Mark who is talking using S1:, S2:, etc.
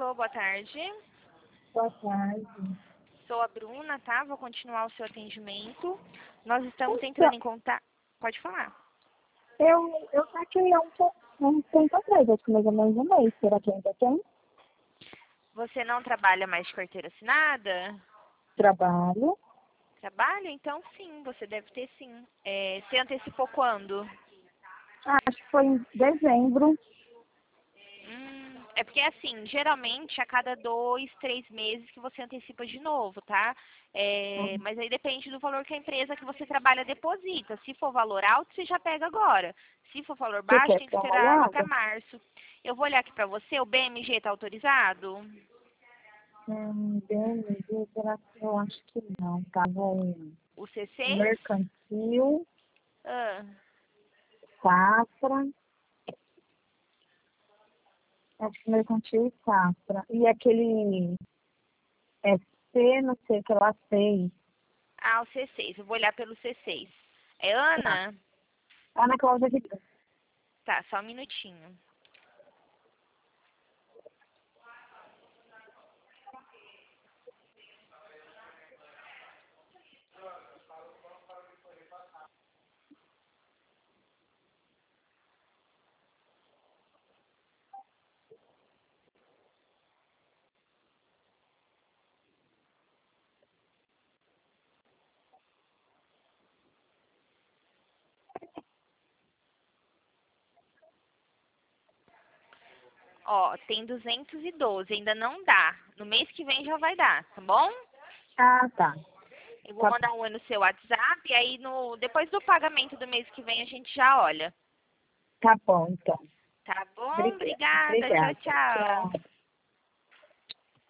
S1: Alô, boa tarde.
S2: Boa tarde.
S1: Sou a Bruna, tá? Vou continuar o seu atendimento. Nós estamos
S2: Então,
S1: entrando em contato. Pode falar.
S2: eu saquei um tempo atrás, acho que mais ou menos um mês. Será que ainda tem?
S1: Você não trabalha mais de carteira assinada?
S2: Trabalho.
S1: Trabalha? Então sim, você deve ter sim. Você antecipou quando?
S2: Acho que foi em dezembro.
S1: É porque assim, geralmente a cada 2, 3 meses que você antecipa de novo, tá? Mas aí depende do valor que a empresa que você trabalha deposita. Se for valor alto, você já pega agora. Se for valor
S2: Você
S1: baixo,
S2: quer
S1: tem que
S2: dar uma
S1: esperar lá para
S2: olhada?
S1: março. Eu vou olhar aqui para você, o BMG está autorizado?
S2: BMG, será que eu acho que não. Tava
S1: O C6?
S2: Mercantil,
S1: Ah,
S2: Safra. Acho que Mercantil e Safra. E aquele C, não sei o que lá, sei.
S1: o C6, eu vou olhar pelo C6. É
S2: Tá.
S1: Ana?
S2: Ana Cláudia Ribeiro.
S1: Tá, só um minutinho. Ó, tem 212, ainda não dá. No mês que vem já vai dar, tá bom?
S2: Ah, tá.
S1: Eu vou
S2: Tá,
S1: mandar um oi no seu WhatsApp e aí depois do pagamento do mês que vem a gente já olha.
S2: tá bom, então.
S1: Tá bom?
S2: Obrigada.
S1: Obrigada. Tchau,
S2: Obrigada.
S1: tchau.
S2: Tchau.